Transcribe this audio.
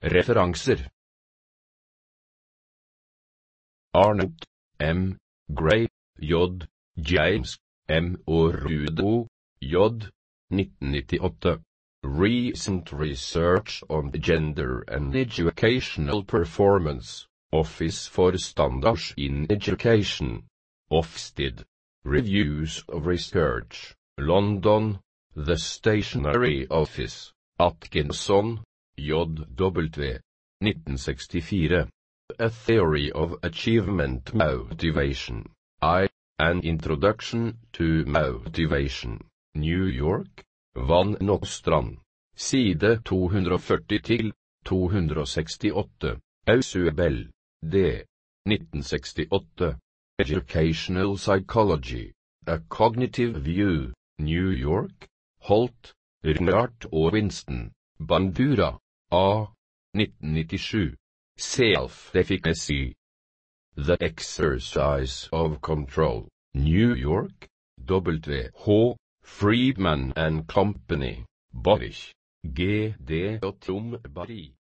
Referanser. Arnold, M. Gray, J. James, M. og Rudo, J. 1998. Recent Research on Gender and Educational Performance, Office for Standards in Education, Ofsted. Reviews of Research, London, The Stationery Office, Atkinson, J.W. 1964. A Theory of Achievement Motivation, I. An Introduction to Motivation, New York, Van Nostrand. Side 240-268, Ausubel, D. 1968. Educational Psychology, A Cognitive View, New York, Holt, Reinhardt og Winston, Bandura, A. 1997. Self-Efficacy. The Exercise of Control, New York, W. H. Friedman and Company, Borich, G. D. og Tom Barry.